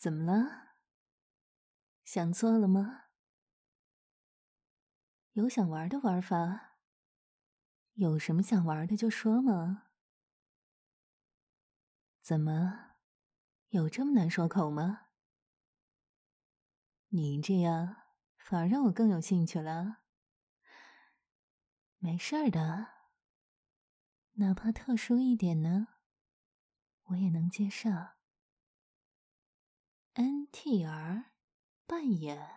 怎么了？想做了吗？有想玩的玩法？有什么想玩的就说嘛。怎么，有这么难说口吗？你这样反而让我更有兴趣了。没事儿的，哪怕特殊一点呢，我也能接受。NTR 扮演，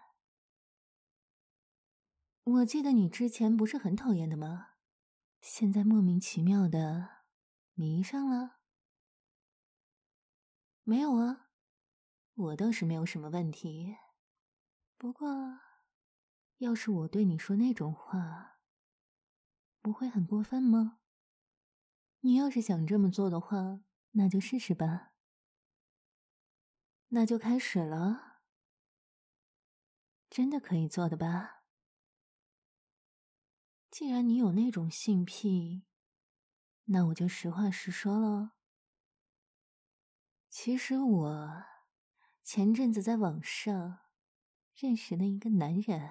我记得你之前不是很讨厌的吗？现在莫名其妙的迷上了？没有啊，我倒是没有什么问题。不过，要是我对你说那种话，不会很过分吗？你要是想这么做的话，那就试试吧。那就开始了。真的可以做的吧？既然你有那种性癖，那我就实话实说了。其实我前阵子在网上认识了一个男人，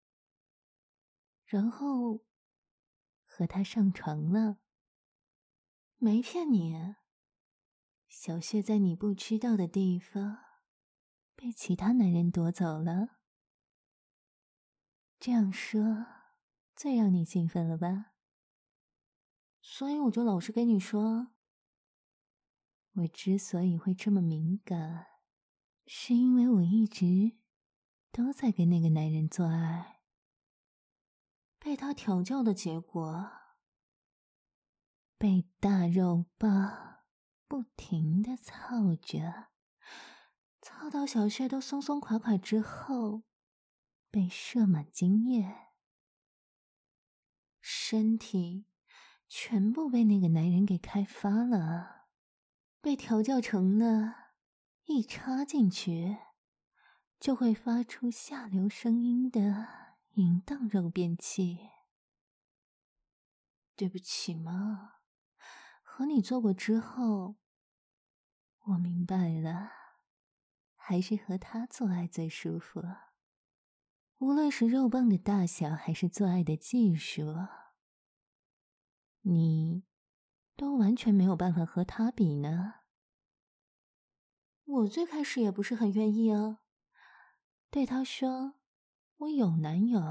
然后和他上床了。没骗你，小穴在你不知道的地方被其他男人夺走了。这样说最让你兴奋了吧？所以我就老实跟你说，我之所以会这么敏感，是因为我一直都在跟那个男人做爱，被他调教的结果，被大肉棒不停地操着，操到小穴都松松垮垮之后，被射满精液，身体全部被那个男人给开发了，被调教成了一插进去就会发出下流声音的淫荡肉便器。对不起嘛，和你做过之后，我明白了，还是和他做爱最舒服。无论是肉棒的大小，还是做爱的技术，你都完全没有办法和他比呢。我最开始也不是很愿意啊，对他说我有男友，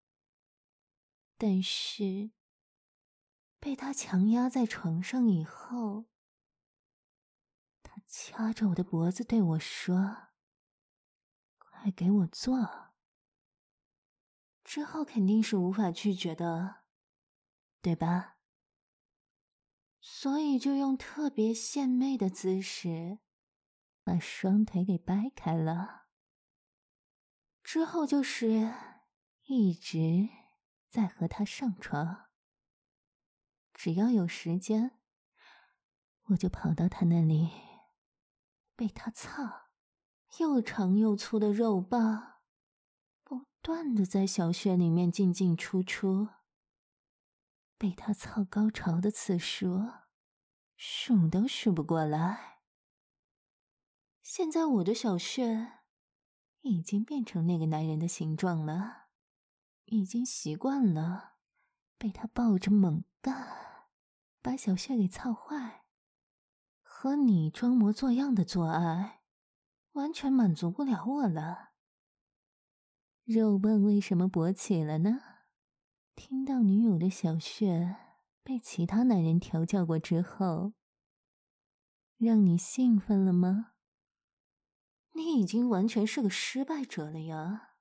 但是被他强压在床上以后，他掐着我的脖子对我说：“快给我做。”之后肯定是无法拒绝的，对吧？所以就用特别献媚的姿势把双腿给掰开了，之后就是一直在和他上床。只要有时间，我就跑到他那里，被他操，又长又粗的肉棒不断的在小穴里面进进出出，被他操高潮的次数数都数不过来。现在我的小穴已经变成那个男人的形状了，已经习惯了被他抱着猛干，把小穴给操坏。和你装模作样的做爱，完全满足不了我了。肉棒为什么勃起了呢？听到女友的小穴被其他男人调教过之后，让你兴奋了吗？你已经完全是个失败者了呀，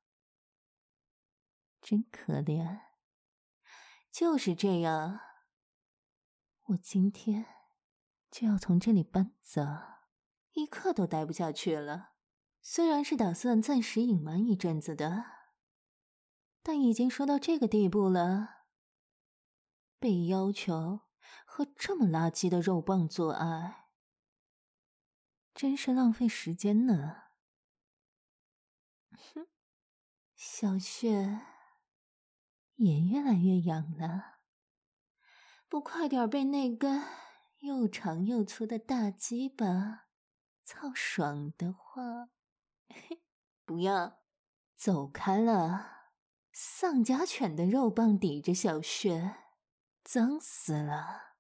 真可怜。就是这样，我今天就要从这里搬走，一刻都待不下去了。虽然是打算暂时隐瞒一阵子的，但已经说到这个地步了，被要求和这么垃圾的肉棒做爱，真是浪费时间呢。哼，小穴也越来越痒了，不快点被那根又长又粗的大鸡巴操爽的话， 不要，走开了！丧家犬的肉棒抵着小穴，脏死了。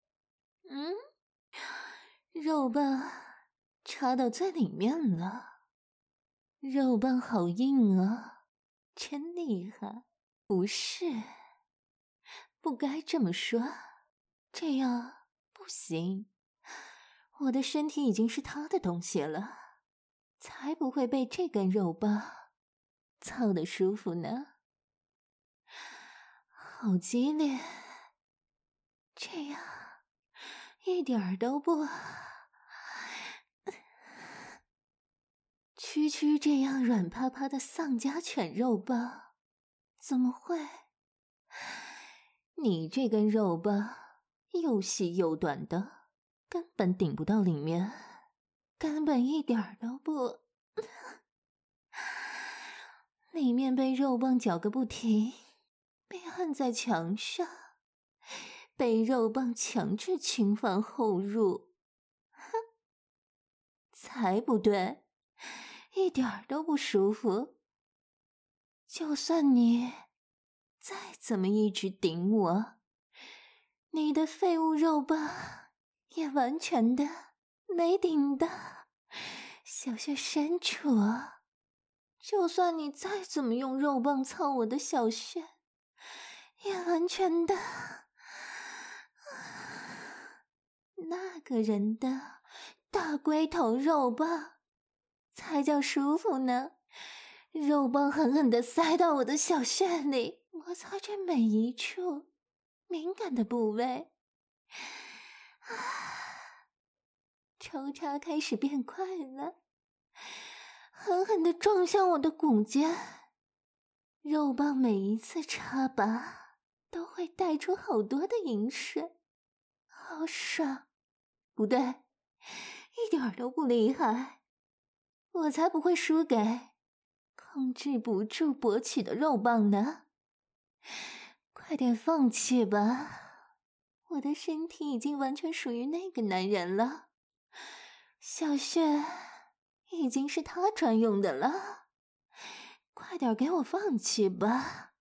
肉棒插到最里面了，肉棒好硬啊，真厉害。不是，不该这么说，这样不行。我的身体已经是他的东西了，才不会被这根肉棒操得舒服呢。好激烈，这样一点儿都不。区区这样软趴趴的丧家犬肉棒，怎么会？你这根肉棒又细又短的，根本顶不到里面，根本一点儿都不。里面被肉棒搅个不停，被按在墙上，被肉棒强制侵犯后入。哼，才不对，一点儿都不舒服。就算你再怎么一直顶我，你的废物肉棒也完全的没顶到小穴深处啊！就算你再怎么用肉棒操我的小穴，也完全的……那个人的大龟头肉棒才叫舒服呢！肉棒狠狠地塞到我的小穴里，摩擦着每一处敏感的部位。抽插开始变快了，狠狠地撞向我的骨尖。肉棒每一次插拔都会带出好多的饮水，好爽！不对，一点儿都不厉害，我才不会输给控制不住勃起的肉棒呢！快点放弃吧，我的身体已经完全属于那个男人了，小穴已经是他专用的了，快点给我放弃吧！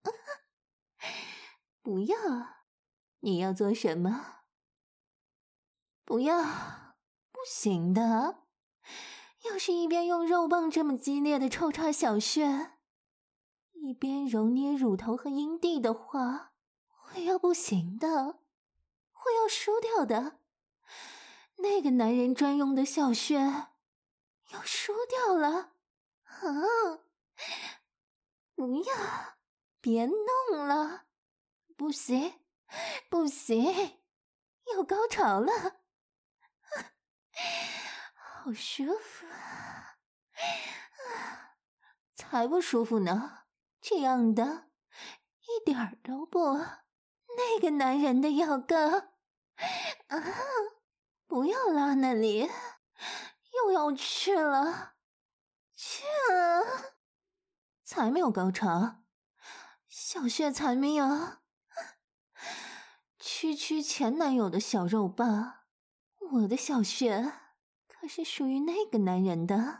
不要，你要做什么？不要，不行的。要是一边用肉棒这么激烈的抽插小穴，一边揉捏乳头和阴蒂的话，会要不行的，会要输掉的。那个男人专用的小穴要输掉了啊！不要，别弄了，不行，不行，要高潮了，好舒服啊！才不舒服呢，这样的一点儿都不那个男人的要高啊！不要拉那里，又要去了，去啊！才没有高潮，小穴才没有。区区前男友的小肉棒，我的小穴可是属于那个男人的。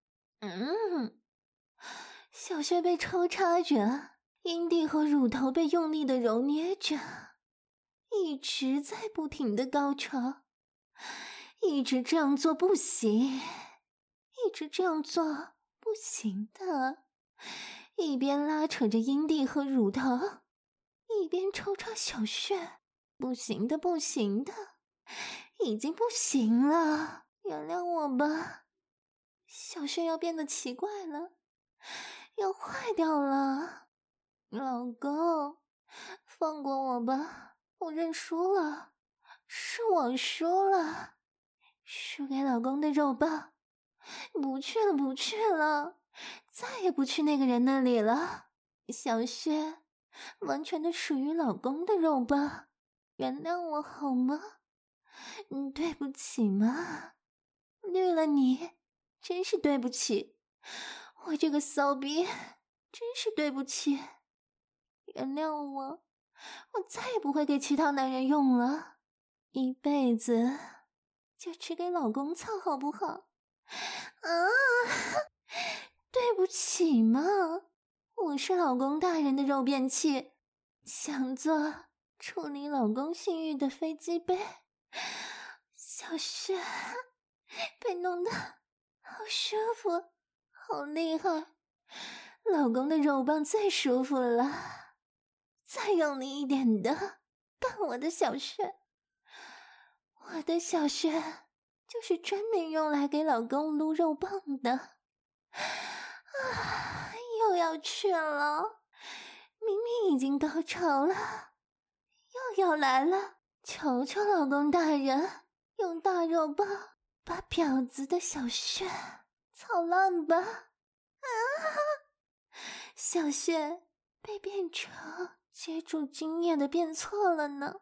小穴被抽插着，阴蒂和乳头被用力的揉捏着，一直在不停的高潮。一直这样做不行，一直这样做不行的。一边拉扯着阴蒂和乳头，一边抽插小穴，不行的，不行的，已经不行了，原谅我吧。小穴要变得奇怪了，要坏掉了。老公，放过我吧，我认输了，是我输了，输给老公的肉棒，不去了，不去了，再也不去那个人那里了。小穴完全的属于老公的肉棒，原谅我好吗？对不起嘛，绿了你，真是对不起，我这个骚逼，真是对不起，原谅我，我再也不会给其他男人用了，一辈子就只给老公操好不好？啊！ 起嘛！我是老公大人的肉便器，想做处理老公性欲的飞机杯。小穴被弄得好舒服，好厉害！老公的肉棒最舒服了，再用力一点的棒我的小穴。我的小穴就是专门用来给老公撸肉棒的。又要去了，明明已经高潮了，又要来了。求求老公大人，用大肉棒把婊子的小穴操烂吧！小穴被变成接住精液的变错了呢。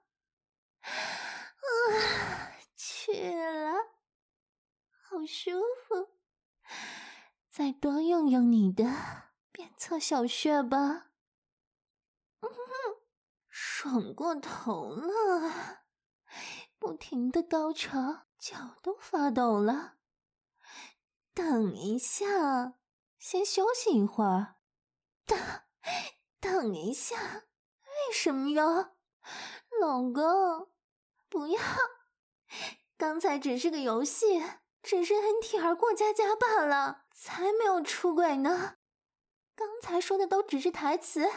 去了，好舒服。再多用用你的变错小穴吧。爽过头了，不停的高潮，脚都发抖了。等一下，先休息一会儿。等一下，为什么呀？老公，不要，刚才只是个游戏，只是 NTR 过家家罢了，才没有出轨呢。刚才说的都只是台词。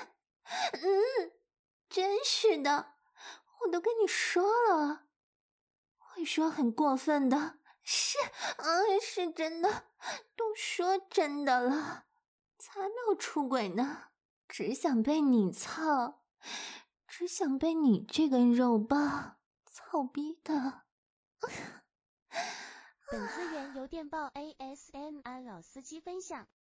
真是的，我都跟你说了，会说很过分的，是真的，都说真的了，才没有出轨呢，只想被你操，只想被你这根肉棒操逼的。 本资源由电报 ASMR 老司机分享。